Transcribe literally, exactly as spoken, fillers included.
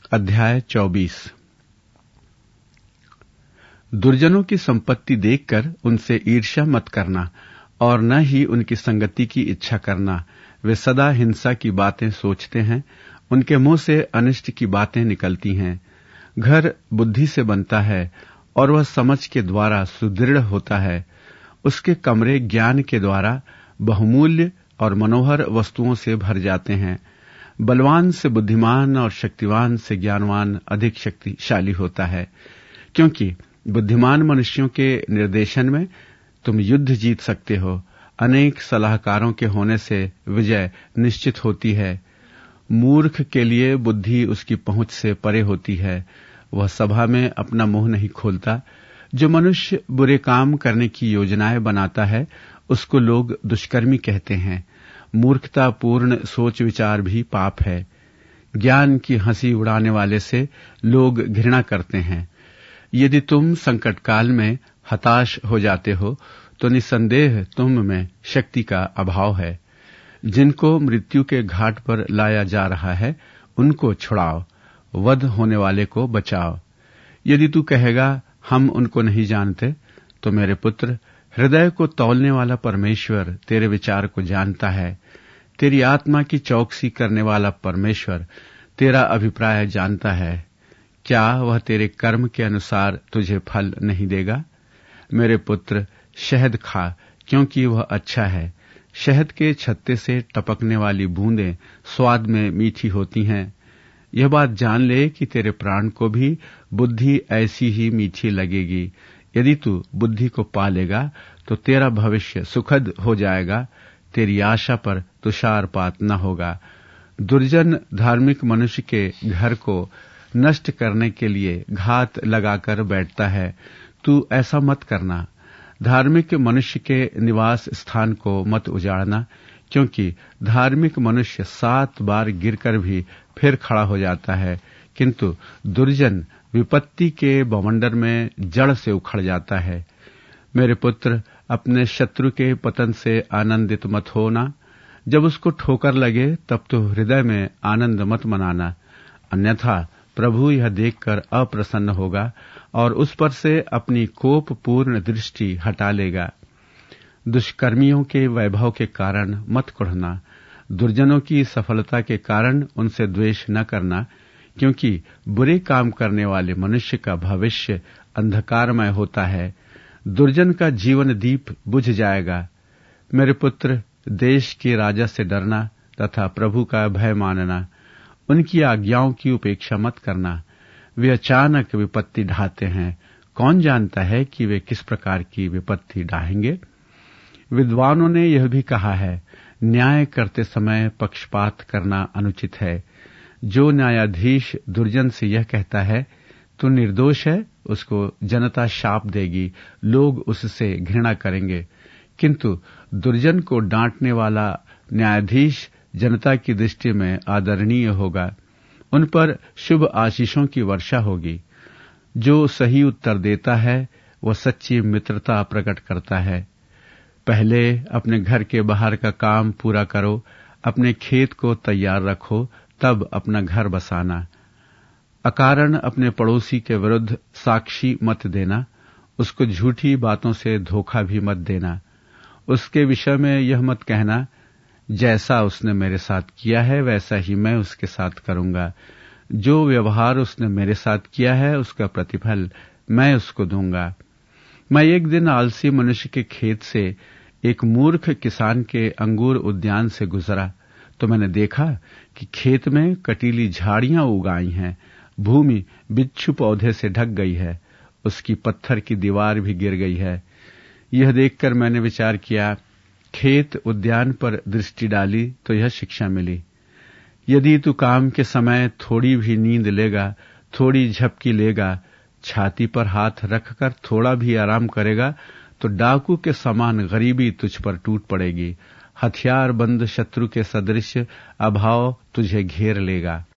अध्याय चौबीस। दुर्जनों की संपत्ति देखकर उनसे ईर्ष्या मत करना और न ही उनकी संगति की इच्छा करना। वे सदा हिंसा की बातें सोचते हैं, उनके मुंह से अनिष्ट की बातें निकलती हैं। घर बुद्धि से बनता है और वह समझ के द्वारा सुदृढ़ होता है। उसके कमरे ज्ञान के द्वारा बहुमूल्य और मनोहर वस्तुओं से भर जाते हैं। बलवान से बुद्धिमान और शक्तिवान से ज्ञानवान अधिक शक्तिशाली होता है, क्योंकि बुद्धिमान मनुष्यों के निर्देशन में तुम युद्ध जीत सकते हो। अनेक सलाहकारों के होने से विजय निश्चित होती है। मूर्ख के लिए बुद्धि उसकी पहुंच से परे होती है। वह सभा में अपना मुंह नहीं खोलता। जो मनुष्य बुरे काम करने की योजनाएं बनाता है, उसको लोग दुष्कर्मी कहते हैं। मूर्खतापूर्ण सोच विचार भी पाप है। ज्ञान की हंसी उड़ाने वाले से लोग घृणा करते हैं। यदि तुम संकट काल में हताश हो जाते हो, तो निसंदेह तुम में शक्ति का अभाव है। जिनको मृत्यु के घाट पर लाया जा रहा है, उनको छुड़ाओ, वध होने वाले को बचाओ। यदि तू कहेगा हम उनको नहीं जानते, तो मेरे पुत्र, हृदय को तौलने वाला परमेश्वर तेरे विचार को जानता है। तेरी आत्मा की चौकसी करने वाला परमेश्वर तेरा अभिप्राय जानता है। क्या वह तेरे कर्म के अनुसार तुझे फल नहीं देगा? मेरे पुत्र, शहद खा, क्योंकि वह अच्छा है। शहद के छत्ते से टपकने वाली बूंदें स्वाद में मीठी होती हैं। यह बात जान ले कि तेरे प्राण को भी बुद्धि ऐसी ही मीठी लगेगी। यदि तू बुद्धि को पालेगा तो तेरा भविष्य सुखद हो जाएगा। तेरी आशा पर तुषारपात न होगा। दुर्जन धार्मिक मनुष्य के घर को नष्ट करने के लिए घात लगाकर बैठता है। तू ऐसा मत करना। धार्मिक मनुष्य के निवास स्थान को मत उजाड़ना, क्योंकि धार्मिक मनुष्य सात बार गिरकर भी फिर खड़ा हो जाता है, किंतु दुर्जन विपत्ति के बवंडर में जड़ से उखड़ जाता है। मेरे पुत्र, अपने शत्रु के पतन से आनंदित मत होना। जब उसको ठोकर लगे तब तो हृदय में आनंद मत मनाना, अन्यथा प्रभु यह देखकर अप्रसन्न होगा और उस पर से अपनी कोपपूर्ण दृष्टि हटा लेगा। दुष्कर्मियों के वैभव के कारण मत कुढ़ना। दुर्जनों की सफलता के कारण उनसे द्वेष न करना, क्योंकि बुरे काम करने वाले मनुष्य का भविष्य अंधकारमय होता है। दुर्जन का जीवन दीप बुझ जाएगा। मेरे पुत्र, देश के राजा से डरना तथा प्रभु का भय मानना। उनकी आज्ञाओं की उपेक्षा मत करना। वे अचानक विपत्ति ढाते हैं। कौन जानता है कि वे किस प्रकार की विपत्ति ढाएंगे? विद्वानों ने यह भी कहा है, न्याय करते समय पक्षपात करना अनुचित है। जो न्यायाधीश दुर्जन से यह कहता है तू निर्दोष है, उसको जनता शाप देगी, लोग उससे घृणा करेंगे। किंतु दुर्जन को डांटने वाला न्यायाधीश जनता की दृष्टि में आदरणीय होगा। उन पर शुभ आशीषों की वर्षा होगी। जो सही उत्तर देता है, वह सच्ची मित्रता प्रकट करता है। पहले अपने घर के बाहर का काम पूरा करो, अपने खेत को तैयार रखो, तब अपना घर बसाना। अकारण अपने पड़ोसी के विरुद्ध साक्षी मत देना। उसको झूठी बातों से धोखा भी मत देना। उसके विषय में यह मत कहना, जैसा उसने मेरे साथ किया है वैसा ही मैं उसके साथ करूंगा। जो व्यवहार उसने मेरे साथ किया है, उसका प्रतिफल मैं उसको दूंगा। मैं एक दिन आलसी मनुष्य के खेत से एक मूर्ख किसान के अंगूर उद्यान से गुजरा, तो मैंने देखा कि खेत में कटीली झाड़ियां उगाई हैं। भूमि बिच्छू पौधे से ढक गई है। उसकी पत्थर की दीवार भी गिर गई है। यह देखकर मैंने विचार किया, खेत उद्यान पर दृष्टि डाली तो यह शिक्षा मिली, यदि तू काम के समय थोड़ी भी नींद लेगा, थोड़ी झपकी लेगा, छाती पर हाथ रखकर थोड़ा भी आराम करेगा, तो डाकू के समान गरीबी तुझ पर टूट पड़ेगी। हथियार बंद शत्रु के सदृश अभाव तुझे घेर लेगा।